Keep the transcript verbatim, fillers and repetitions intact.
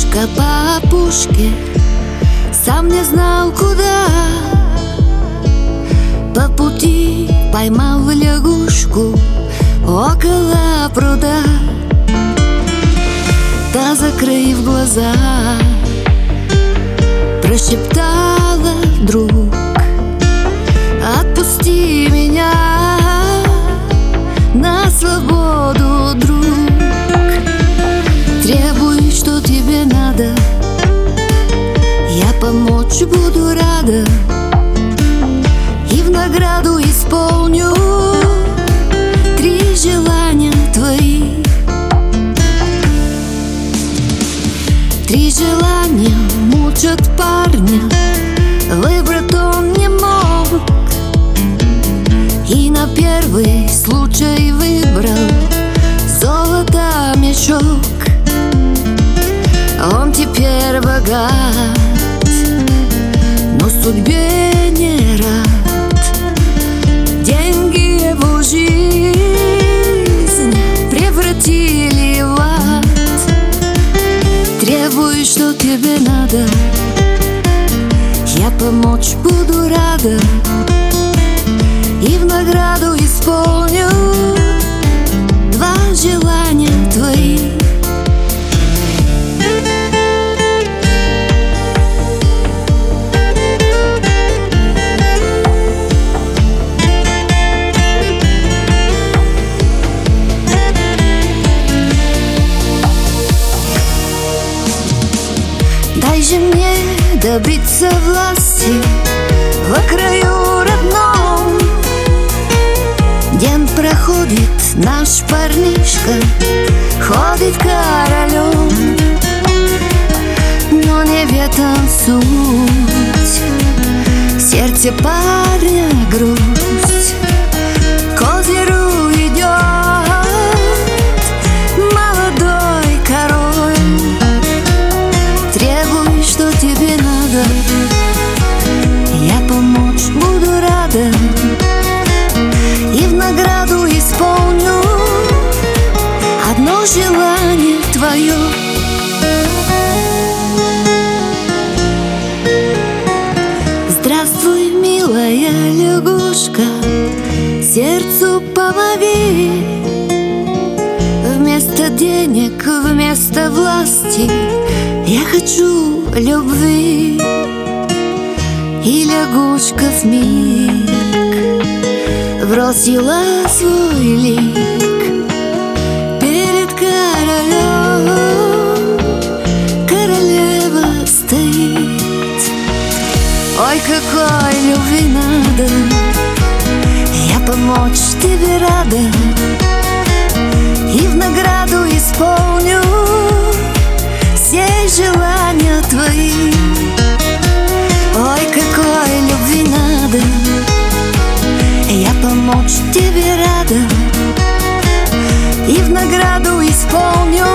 Дорожка по опушке, сам не знал куда. По пути поймал лягушку около пруда. Та, закрыв глаза, прошептала вдруг: отпусти меня на свободу, друг. Требуй, что тебе надо, я помочь буду рада, и в награду исполню три желания твои. Три желания мучат парня, выбрать он не мог, и на первый случай выбрал золото мешок. Он теперь богат, но судьбе не рад. Деньги его жизнь превратили в ад. Требуй, что тебе надо, я помочь буду рада, и в награду исполню два желания твои. Дай же мне добиться власти во краю родном. День проходит, наш парнишка ходит королем, но не в этом суть. В сердце парня грусть, к озеру идет молодой король. Требуй, что тебе надо, я помочь буду рада, и в награду исполню одно желание твое. Здравствуй, милая лягушка, сердцу помоги. Вместо денег, вместо власти я хочу любви. И лягушка вмиг бросила свой лик перед королем. Королева стоит. Ой, какой любви надо, я помочь тебе рада, и в награду исполню все желания твои. Ой, какой любви надо, я помочь тебе рада, и в награду исполню